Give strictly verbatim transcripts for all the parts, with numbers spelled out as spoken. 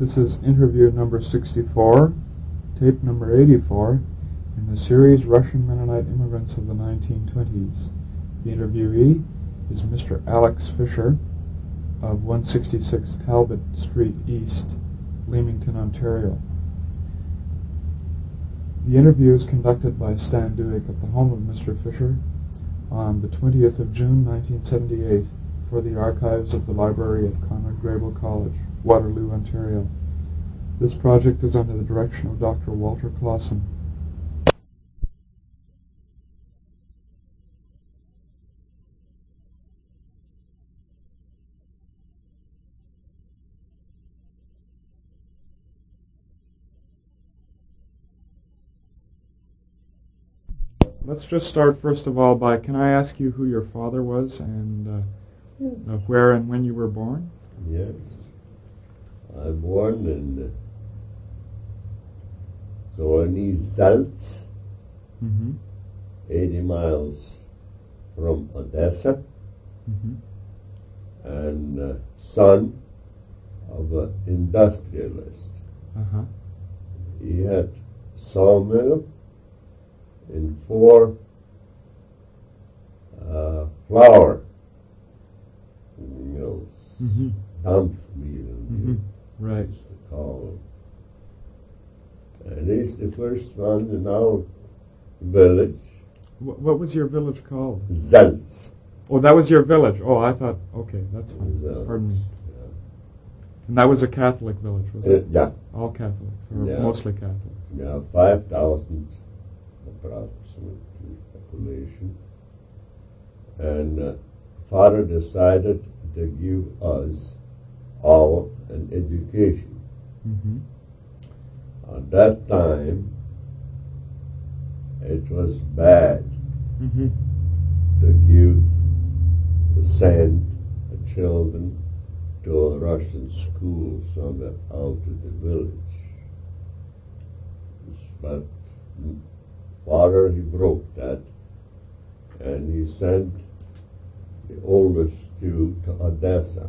This is interview number sixty-four, tape number eighty-four, in the series Russian Mennonite Immigrants of the nineteen twenties. The interviewee is Mister Alex Fisher of one sixty-six Talbot Street East, Leamington, Ontario. The interview is conducted by Stan Duick at the home of Mister Fisher on the twentieth of June nineteen seventy-eight for the archives of the library at Conrad Grebel College, Waterloo, Ontario. This project is under the direction of Doctor Walter Clausen. Let's just start first of all by, can I ask you who your father was and uh, uh, where and when you were born? Yes. I was born in Zorny Zalts, Mm-hmm. eighty miles from Odessa, Mm-hmm. and uh, son of an industrialist. Uh-huh. He had sawmill in four uh, flour mills, Mm-hmm. dump mill, Mm-hmm. we Right. used to call them. And he's the first one in our village, Wh- what was your village called? Zalts. Oh, that was your village. Oh, I thought, okay, that's fine. Zalts. Pardon me. And that was a Catholic village, was Uh, it? yeah, All Catholics, or Yeah. mostly Catholics. yeah, five thousand approximately population. And uh, father decided to give us all an education. Mm-hmm. At that time, it was bad Mm-hmm. to give to send the children to a Russian school somewhere out of the village. But father, he broke that, and he sent the oldest two to Odessa.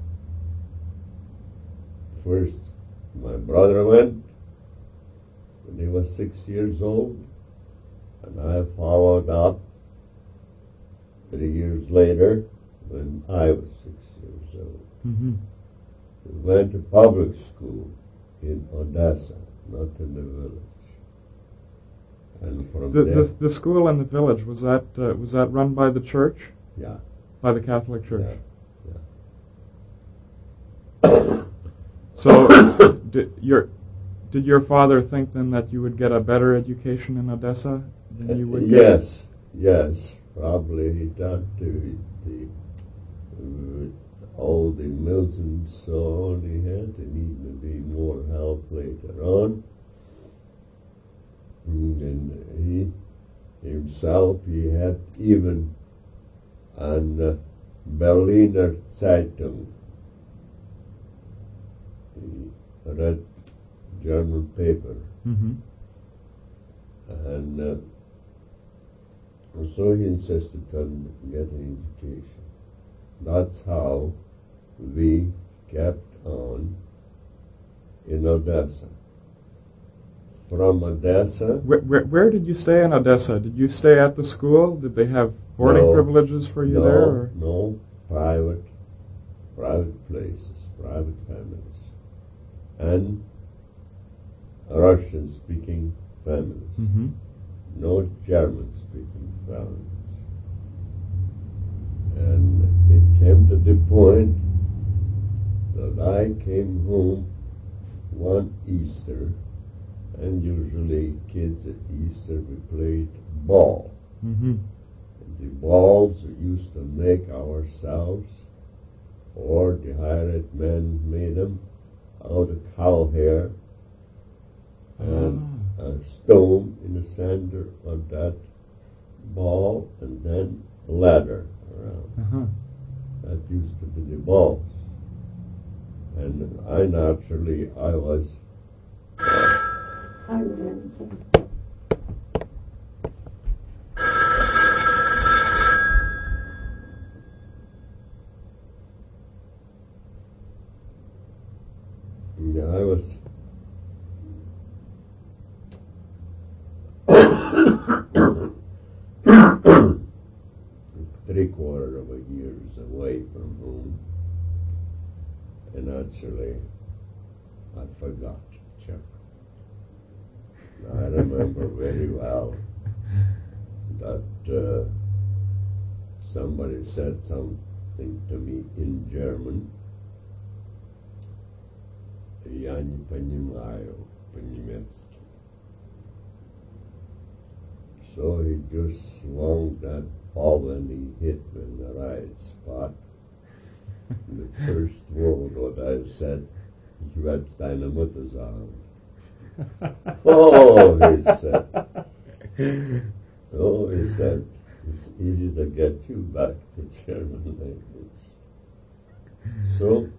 First, my brother went when he was six years old, and I followed up three years later when I was six years old. Mm-hmm. We went to public school in Odessa, not in the village. And from The, there, the the school in the village, was that uh, was that run by the church? yeah, By the Catholic Church? yeah. So, did your did your father think then that you would get a better education in Odessa than you would get? Yes, yes, probably he thought to the with all the mills and so on he had, there needed to be more help later on. And he himself, he had even an uh, Berliner Zeitung. He read German paper, Mm-hmm. and uh, so he insisted on getting education. That's how we kept on in Odessa. From Odessa, Where, where where did you stay in Odessa? Did you stay at the school? Did they have boarding No. privileges for you no, there? Or? no, private, private places, private families, and Russian-speaking families, Mm-hmm. no German-speaking families. And it came to the point that I came home one Easter, and usually kids at Easter we played ball. Mm-hmm. And the balls we used to make ourselves, or the hired men made them out of cow hair, and Ah. a stone in the center of that ball, and then ladder around. Uh-huh. That used to be the balls. And I naturally, I was I remember. yeah, I three quarter of a years away from home. And actually, I forgot to check. I remember very well that uh, somebody said something to me in German. Я не понимаю по-немецки. So he just swung that ball and he hit me in the right spot. The first word what I said, ich werde deine Mutter sagen. Oh, he said. Oh, he said, it's easy to get you back to German language. So,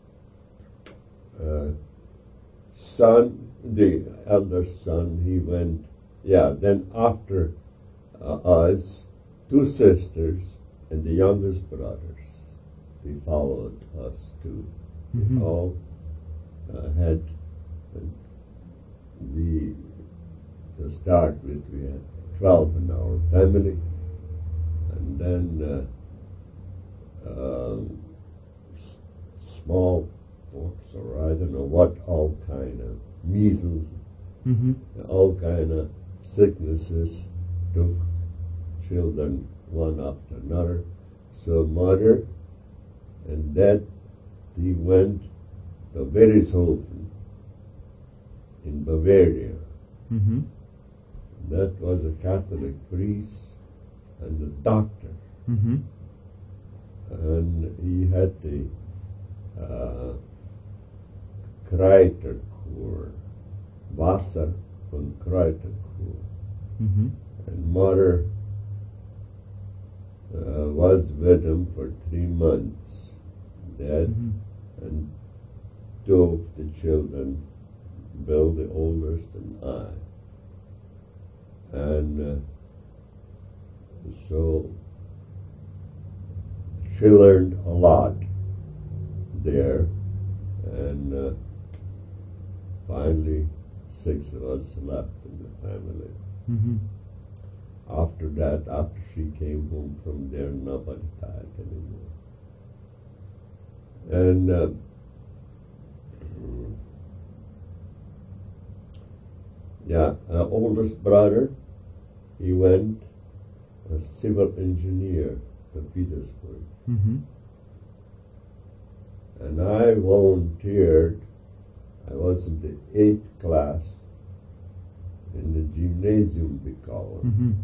uh, son, the elder son, he went, yeah, then after uh, us, two sisters and the youngest brothers, they followed us too. Mm-hmm. They all uh, had, uh, the, to start with, we had twelve in our family, and then uh, uh, s- small pox, or I don't know what, all kind of measles, mm-hmm. all kind of sicknesses took children one after another. So mother and dad, he went to Verishofen in Bavaria. Mm-hmm. That was a Catholic priest and a doctor. Mm-hmm. And he had the uh, Kräuterkur, Wasser von Kräuterkur. Mm-hmm. And mother uh, was with him for three months, dead, mm-hmm. and two of the children, Bill the oldest and I. And uh, so she learned a lot there, and uh, finally six of us left in the family. Mm-hmm. After that, after she came home from there, nobody died anymore. And uh, yeah, uh, oldest brother, he went as civil engineer to Petersburg. Mm-hmm. And I volunteered. I was in the eighth class in the gymnasium, we call it. Mm-hmm.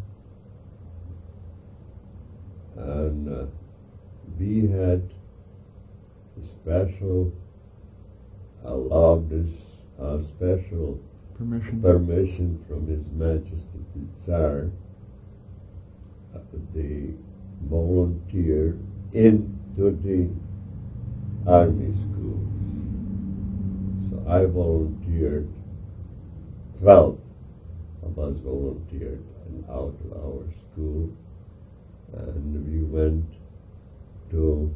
And uh, we had a special, allowed this uh, special permission. permission from His Majesty the Tsar, uh, the volunteer into the army schools. So I volunteered, twelve of us volunteered in out of our school, and we went to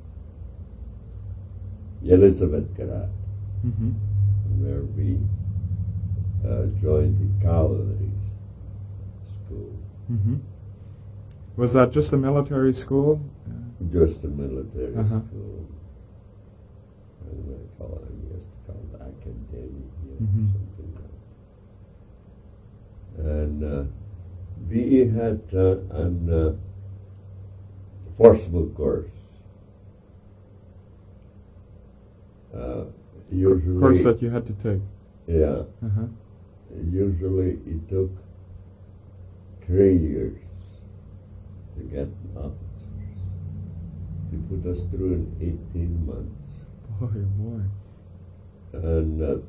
Elizabethgrad, mm-hmm. where we uh, joined the cavalry school. Mm-hmm. Was that just a military school? Just a military uh-huh. school. I don't know what I call it. I guess it's called academia, mm-hmm. or something like that. And uh, we had uh, an uh, forcible course. Uh, usually, course that you had to take. Yeah. Uh-huh. Usually it took three years to get officers. They put us through in eighteen months. Boy, boy. And uh,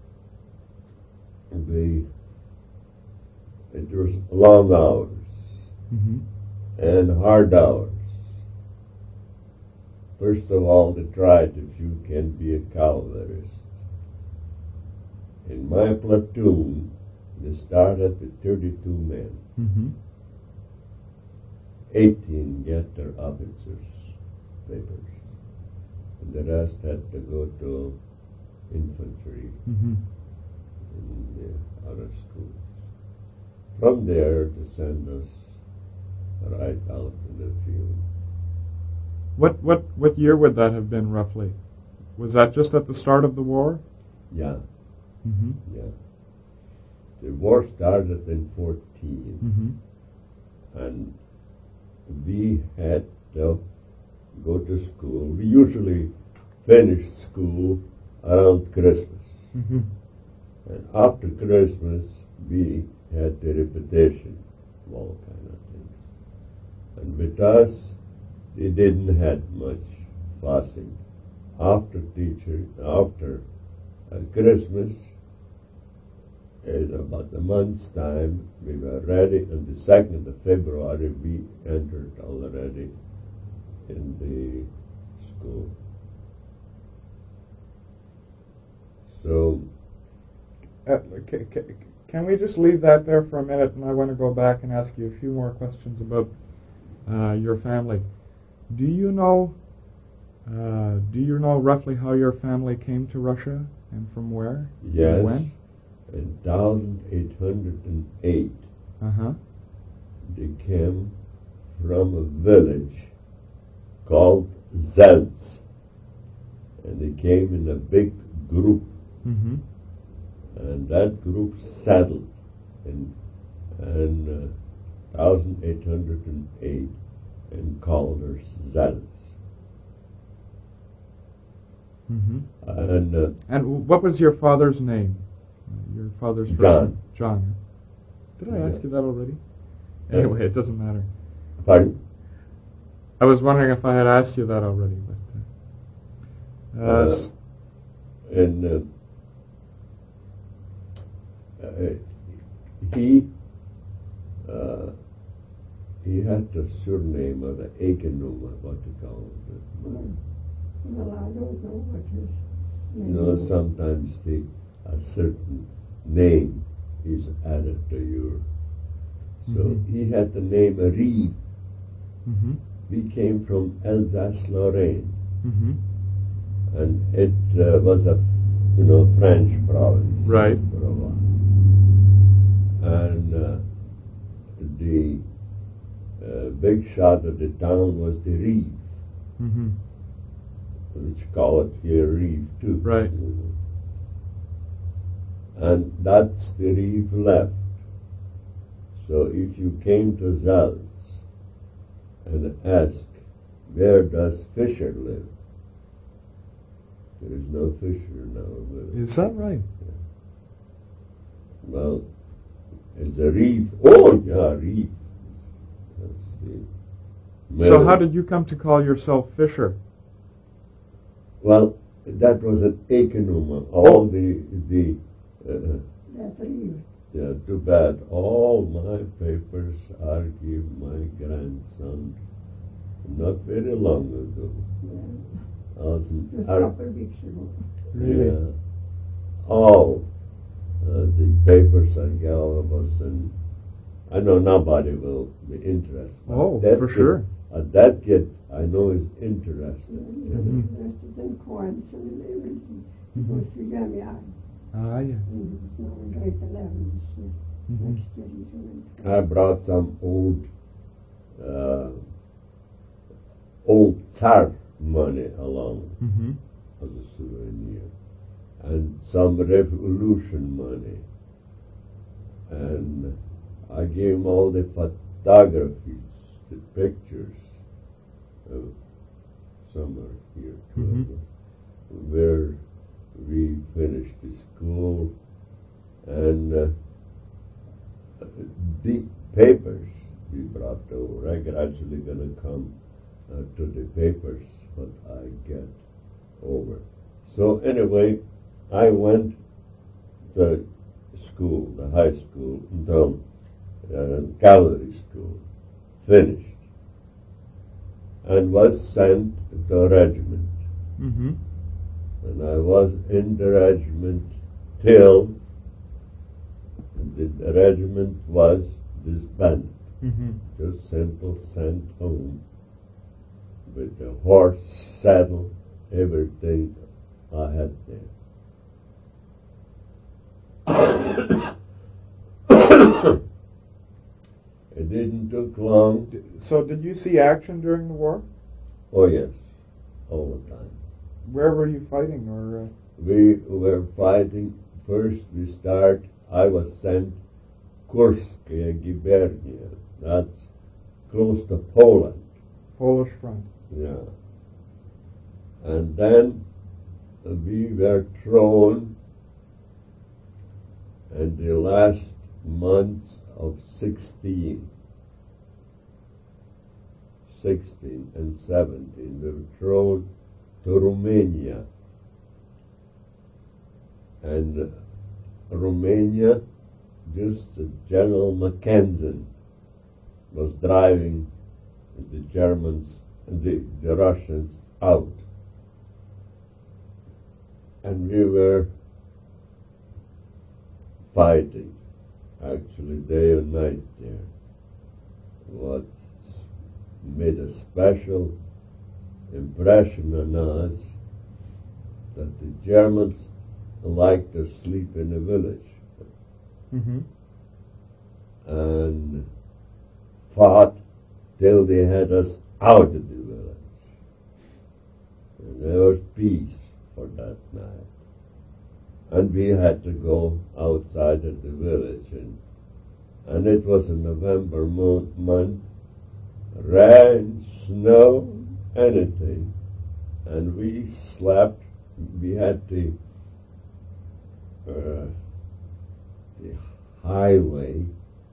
we, it was long hours, mm-hmm. and hard hours. First of all, they tried if you can be a cavalryist. In my platoon, they started with thirty-two men. Mm-hmm. eighteen get their officers' papers, and the rest had to go to infantry, mm-hmm. in the other schools. From there, to send us right right out in the field. What what what year would that have been roughly? Was that just at the start of the war? Yeah, Mm-hmm. yeah. The war started in fourteen, Mm-hmm. and we had to go to school. We usually finished school around Christmas. Mm-hmm. And after Christmas, we had the repetition of all kind of things. And with us, they didn't have much fussing. After teacher, after uh, Christmas, in about a month's time, we were ready. On the second of February, we entered already in the school. So, Uh, ca- ca- can we just leave that there for a minute, and I want to go back and ask you a few more questions about uh, your family. Do you know? Uh, do you know roughly how your family came to Russia and from where? yes, And when? in one thousand eight hundred eight, Uh huh. they came from a village called Zelts, and they came in a big group, Mm-hmm. and that group settled in, in uh, one thousand eight hundred eight and called her Zelts. Mm-hmm. And uh, And w- what was your father's name? Uh, your father's first John. name? John. Did I Yeah. ask you that already? Yeah. Anyway, it doesn't matter. pardon? I was wondering if I had asked you that already, but uh, uh, Uh, s- and uh, uh, he uh, he had the surname of the Akenuma, what you call it. Well, well, I don't know what his You name know, is. sometimes the, a certain name is added to your. So Mhm. he had the name Rive. mhm, We came from Alsace-Lorraine, mhm. and it uh, was a, you know, French province. Right. For a while. And uh, the uh, big shot of the town was the Rive, Mhm. which call it here Rive too. Right. you know. And that's the Rive left. So if you came to Zelts and asked, where does Fisher live? There is no Fisher now. Is that right? Well, it's a reef. Oh, yeah, reef. That's the So middle. how did you come to call yourself Fisher? Well, that was an Akenuma. All the the. Uh, That leave. yeah, too bad. All my papers I gave my grandson not very long ago. Yeah. I was in Just a Ar- couple of weeks ago. Really? Yeah. All uh, the papers I gave us, and I know nobody will be interested. but Oh, that for kid- sure. uh, that kid I know is interested. Yeah, Mhm. Interested in coins and everything. He Mhm. goes to Yamia. Ah, yes. And he's now in grade eleven. So Mhm. next year he's going to. I brought some old, uh, old Tsar money along Mhm. as a souvenir, and some revolution money. And I gave him all the photographies, the pictures of summer here, two Mhm. of them, where we finished the school, and uh, the papers we brought over. I gradually gonna come uh, to the papers what I get over. So anyway, I went to school, the high school, until uh, cavalry school, finished, and was sent to a regiment. Mhm. And I was in the regiment till the, the regiment was disbanded. Mhm. Just simple sent home with the horse, saddle, everything I had there. It didn't took long. D- So did you see action during the war? Oh yes, all the time. Where were you fighting, or? Uh, We were fighting. First we start, I was sent Kurskaya Gubernia. That's close to Poland. Polish front. Yeah. And then we were thrown in the last months of sixteen. sixteen and seventeen. We were thrown to Romania. And Romania, just General Mackensen was driving the Germans, the, the Russians out. And we were fighting, actually day and night there. What made a special impression on us that the Germans liked to sleep in the village Mm-hmm. and fought till they had us out of the village. And there was peace for that night. And we had to go outside of the village. And, and it was a November mo- month, rain, snow, anything. And we slept, we had the, uh, the highway,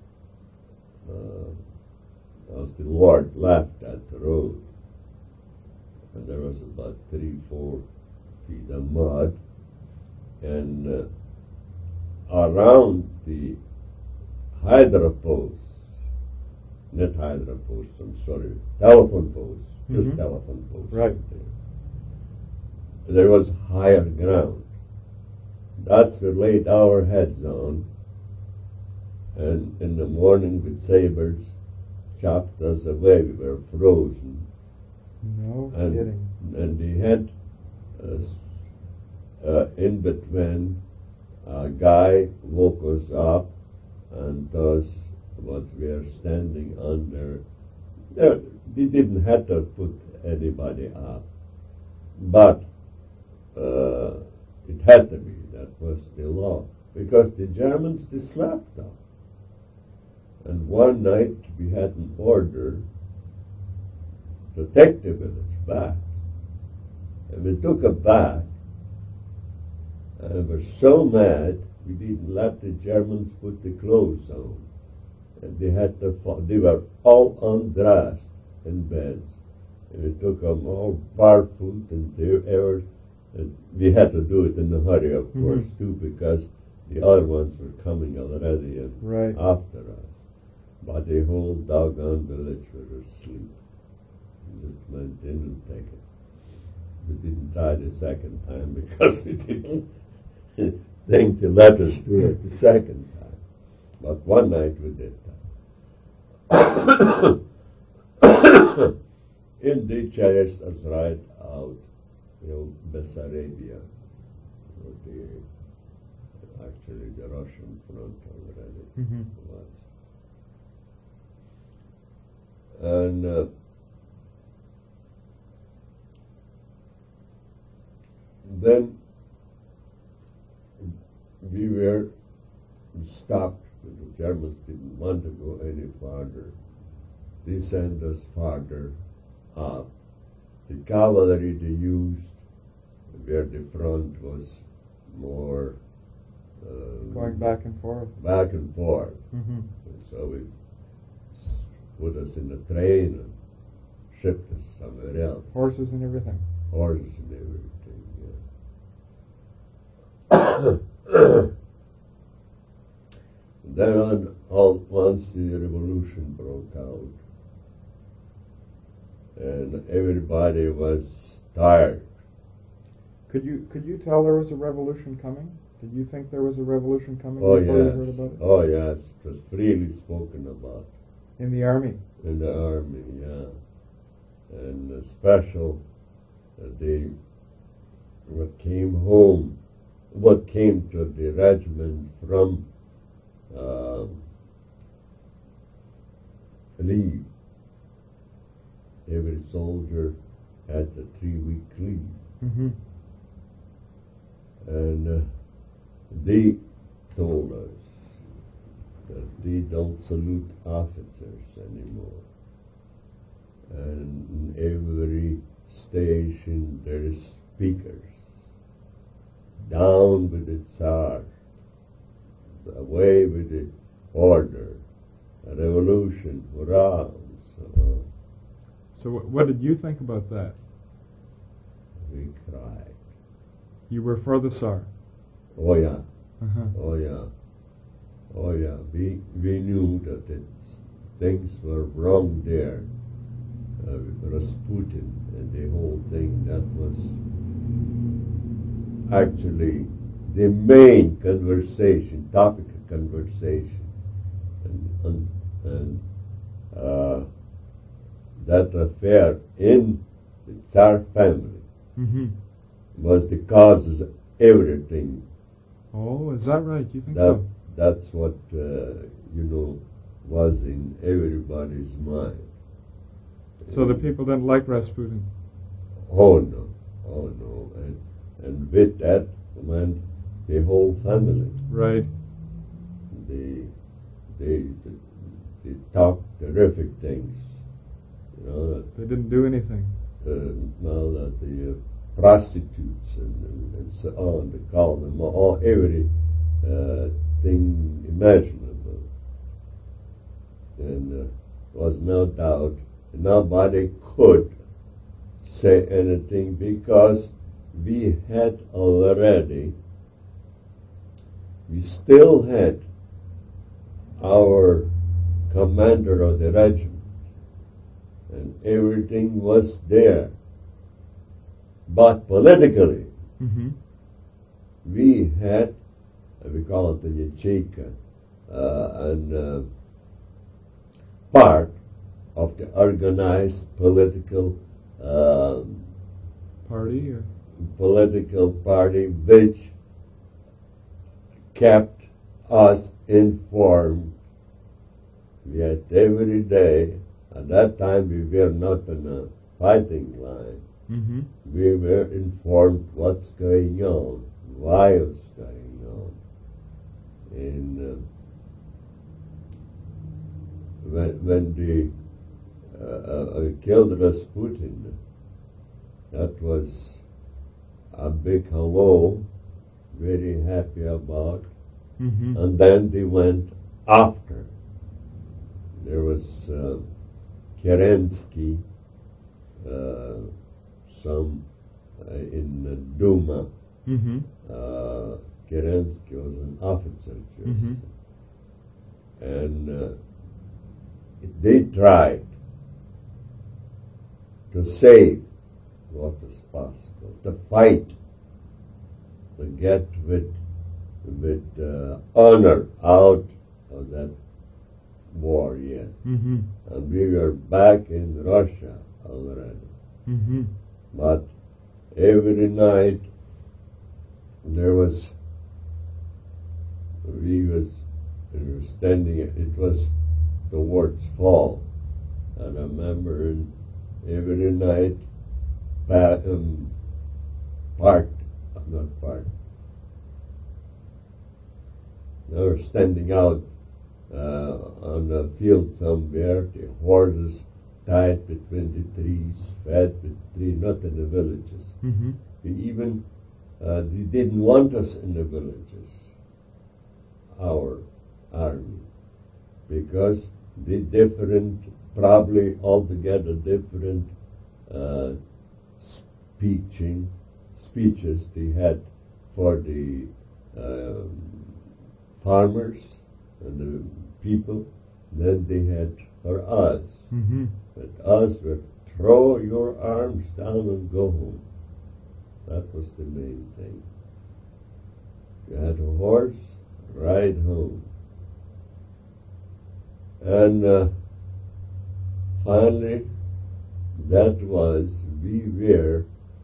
uh, as the Lord left at the road. And there was about three, four feet of mud. And uh, around the hydro posts, not hydro posts, I'm sorry, telephone posts, just Mhm. telephone posts. Right. There. there was higher ground. That's where we laid our heads on. And in the morning with sabers, chopped us away. We were frozen. No And, kidding. and they had us uh, in between. A guy woke us up and told us what we are standing under. They, they didn't have to put anybody up, but uh, it had to be. That was the law, because the Germans they slept off. And one night we had an order to take the village back. And we took it back, and we were so mad we didn't let the Germans put the clothes on. And they had to, fo- they were all undressed in beds. And we took them all barefoot and they were, and we had to do it in a hurry, of Mhm. course, too, because the other ones were coming already and Right. after us. But the whole doggone village was asleep. We just went in and take it. We didn't try the second time because we didn't think to let us do it the second time. But one night we did that. In the chased us right out, you know, Bessarabia, the, actually the Russian front already Mhm. was. And uh, then we were stopped. The Germans didn't want to go any farther. They sent us farther up. The cavalry they used, where the front was more uh, Going back and forth. back and forth. Mm-hmm. And so we s- put us in a train and shipped us somewhere else. Horses and everything. Horses and everything, yeah. Then on, all once the revolution broke out, and everybody was tired. Could you could you tell there was a revolution coming? Did you think there was a revolution coming Oh before you yes, heard about it? oh yes, it was freely spoken about In the army. in the army, yeah. And the special, uh, they what came home, what came to the regiment from uh, leave. Every soldier had a three-week leave. Mm-hmm. And uh, they told us that they don't salute officers anymore. And in every station there is speakers. Down with the Tsar, away with the order, a revolution, hurrah, and so on. So wh- what did you think about that? We cried. You were for the Tsar. Oh yeah, Uh-huh. oh yeah, oh yeah. We we knew that it's, things were wrong there. Uh, with Rasputin and the whole thing. That was actually the main conversation, topic of conversation, and and, and uh, that affair in the Tsar family Mm-hmm. was the causes of everything. Oh, is that right? You think That so? that's what uh, you know was in everybody's mind. So the people didn't like Rasputin. Oh no, oh no, and and with that went the whole family. Right. They they they, they talked terrific things. You know that They didn't do anything. uh, now that the uh, prostitutes and, and, and so on, they call them all every uh, thing imaginable, and uh, was no doubt nobody could say anything because we had already, we still had our commander of the regiment, and everything was there. But politically, Mm-hmm. we had, uh, we call it the yacheka, uh, and uh, part of the organized political um, Party or political party which kept us informed. We had every day. At that time, we were not in a fighting line. mm-hmm. We were informed what's going on, why it's going on. And uh, when, when the uh, uh, killed Rasputin, that was a big hello, very happy about. Mm-hmm. And then they went after. There was uh, Kerensky, uh, some uh, in the Duma. Mm-hmm. Uh, Kerensky was an officer, just. Mhm. And uh, they tried to save what was possible, to fight, to get with with uh, honor out of that war yet. Mm-hmm. And we were back in Russia already. Mm-hmm. But every night there was, we was, we were standing, it was towards fall. And I remember every night, pa- um, parked, not parked, they were standing out uh, on a field somewhere, the horses tied between the trees, fed with trees, not in the villages. Mm-hmm. We even, uh, they didn't want us in the villages, our army, because the different, probably altogether different uh, speeching, speeches they had for the um, farmers and the people than they had for us. Mm-hmm. But us were throw your arms down and go home. That was the main thing. You had a horse, ride home. And uh, finally, that was, we were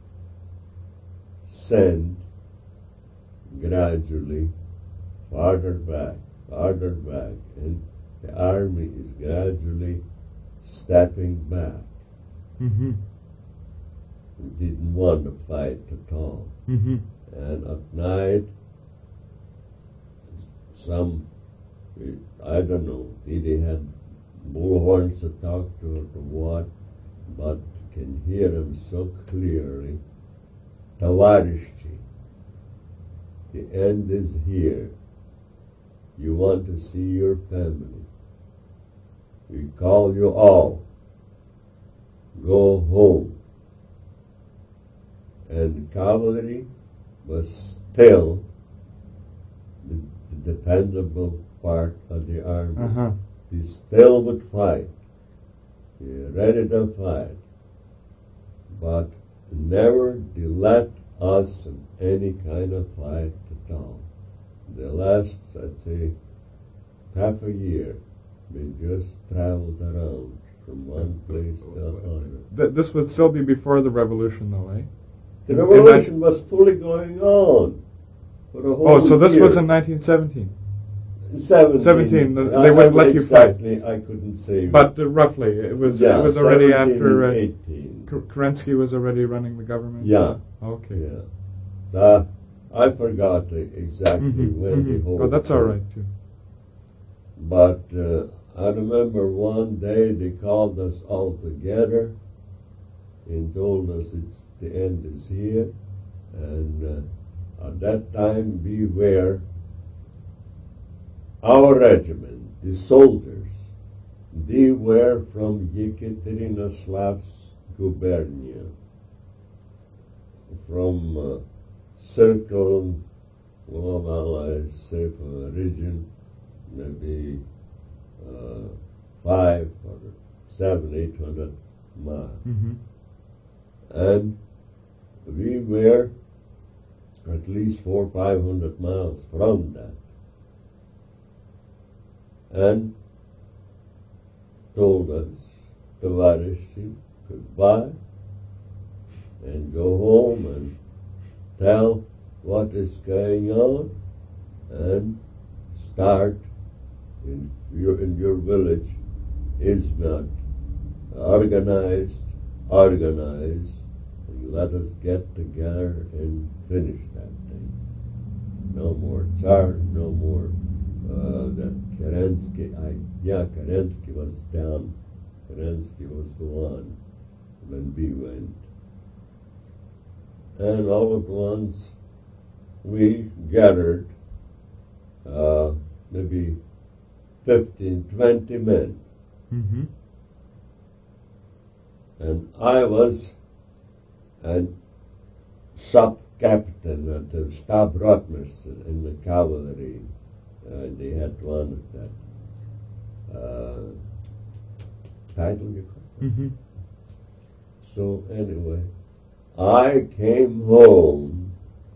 sent gradually farther back, farther back, and the army is gradually stepping back. Mm-hmm. We didn't want to fight at all. Mm-hmm. And at night, some, I don't know, did he had bullhorns to talk to or to what, but can hear him so clearly. Tavarishchi, the end is here. You want to see your family. We call you all. Go home. And cavalry was still the, the dependable part of the army. Uh-huh. They still would fight. They're ready to fight. But never they let us in any kind of fight at all. The last, I'd say, half a year, we just traveled around from one place to another. Th- this would still be before the revolution, though, eh? The revolution was fully going on for a whole Oh, so this year. was in nineteen seventeen. seventeen. seventeen, the- I- they wouldn't I- let you fight. Exactly, I couldn't say. But uh, roughly, it was yeah, it was already seventeen after uh, and eighteen. K- Kerensky was already running the government. Yeah. Okay. Yeah. Uh, I forgot exactly Mhm, when mhm. the whole. Oh, that's all thing- right too. But uh, I remember one day they called us all together and told us it's the end is here, and uh, at that time beware. Our regiment, the soldiers, they were from Yekaterinoslavsk gubernia, from uh, Circle, well, I say from a region, maybe uh, five or seven, eight hundred miles. Mm-hmm. And we were at least four, five hundred miles from that. And told us, Tavarishchi, goodbye, and go home and tell what is going on, and start in your, in your village is not organized, organized, and let us get together and finish that thing. No more Tsar, no more uh, that Kerensky, I, yeah, Kerensky was down, Kerensky was the one when we went. And all at once we gathered uh, maybe fifteen, twenty men. Mm-hmm. And I was a sub-captain at the Stab Rotmeister in the cavalry. Uh, they had one of that uh, title, you call it. Mm-hmm. So anyway, I came home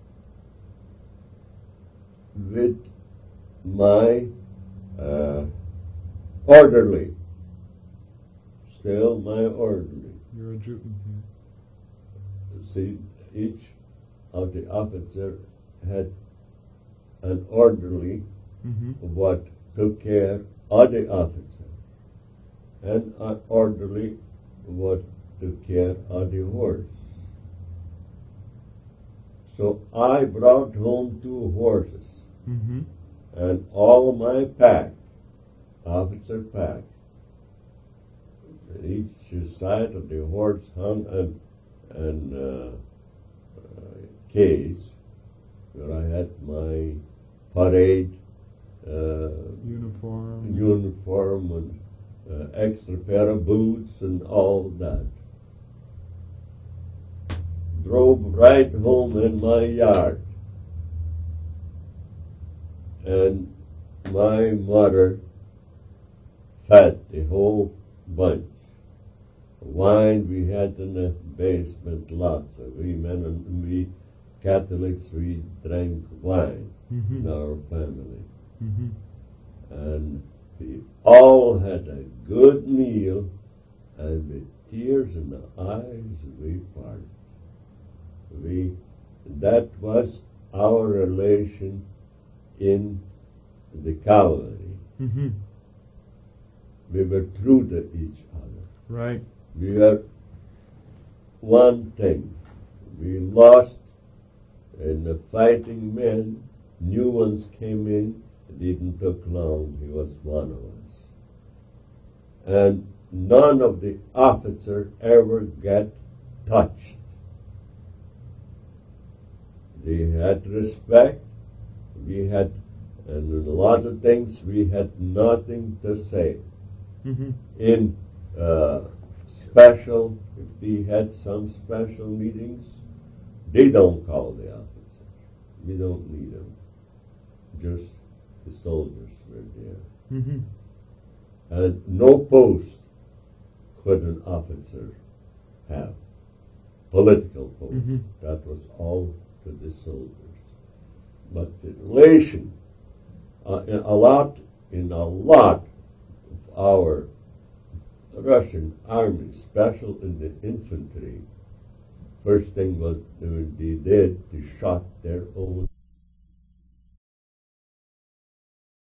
with my uh, orderly, still my orderly. Your adjutant here. See, each of the officer had an orderly Mm-hmm. what took care of the officer, and an orderly what took care of the horse. So I brought home two horses, Mm-hmm. and all my pack, officer pack. Each side of the horse hung an, an uh, uh, case where I had my parade uh, Uniform. uniform and uh, extra pair of boots and all that. Drove right home in my yard. And my mother fed the whole bunch. Wine we had in the basement, lots of we men and we Catholics, we drank wine Mm-hmm. in our family. Mm-hmm. And we all had a good meal, and with tears in the eyes we parted. We, that was our relation in the cavalry. Mm-hmm. We were true to each other. Right. We have one thing. We lost, and the fighting men, new ones came in. It didn't take long. He was one of us. And none of the officers ever got touched. They had respect. We had, and in a lot of things, we had nothing to say. Mm-hmm. In uh, special, if we had some special meetings, they don't call the officers. We don't need them. Just the soldiers were there. Mm-hmm. And no post could an officer have. Political post. Mm-hmm. That was all to the soldiers. But the relation, uh, in a lot, in a lot of our Russian army, special in the infantry, first thing was they did, they shot their own